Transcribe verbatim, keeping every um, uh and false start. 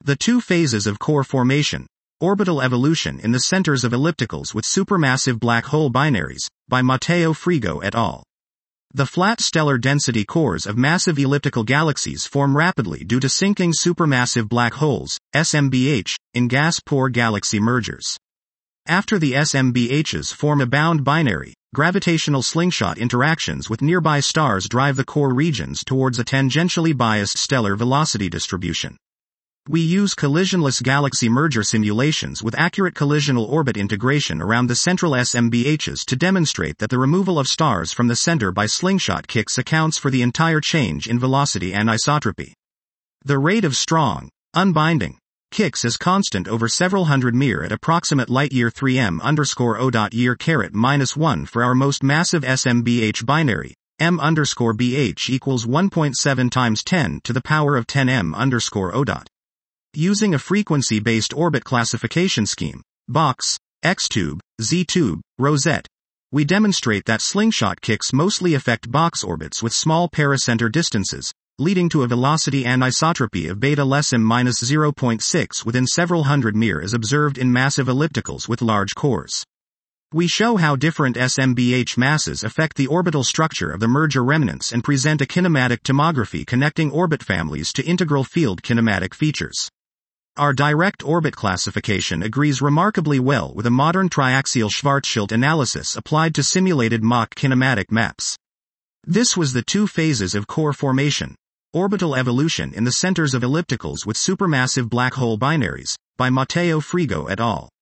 The Two Phases of Core Formation, Orbital Evolution in the Centers of Ellipticals with Supermassive Black Hole Binaries, by Matteo Frigo et al. The flat stellar density cores of massive elliptical galaxies form rapidly due to sinking supermassive black holes, S M B H, in gas-poor galaxy mergers. After the S M B Hs form a bound binary, gravitational slingshot interactions with nearby stars drive the core regions towards a tangentially biased stellar velocity distribution. We use collisionless galaxy merger simulations with accurate collisional orbit integration around the central S M B Hs to demonstrate that the removal of stars from the center by slingshot kicks accounts for the entire change in velocity anisotropy. The rate of strong, unbinding, kicks is constant over several hundred mir at approximate light year three m underscore o dot year caret minus one for our most massive S M B H binary, m underscore bh equals one point seven times ten to the power of ten m underscore o dot. Using a frequency-based orbit classification scheme, box, X-tube, Z-tube, rosette, we demonstrate that slingshot kicks mostly affect box orbits with small pericenter distances, leading to a velocity anisotropy of beta less m minus zero point six within several hundred mir as observed in massive ellipticals with large cores. We show how different S M B H masses affect the orbital structure of the merger remnants and present a kinematic tomography connecting orbit families to integral field kinematic features. Our direct orbit classification agrees remarkably well with a modern triaxial Schwarzschild analysis applied to simulated Mach kinematic maps. This was the Two Phases of Core Formation, Orbital Evolution in the Centers of Ellipticals with Supermassive Black Hole Binaries, by Matteo Frigo et al.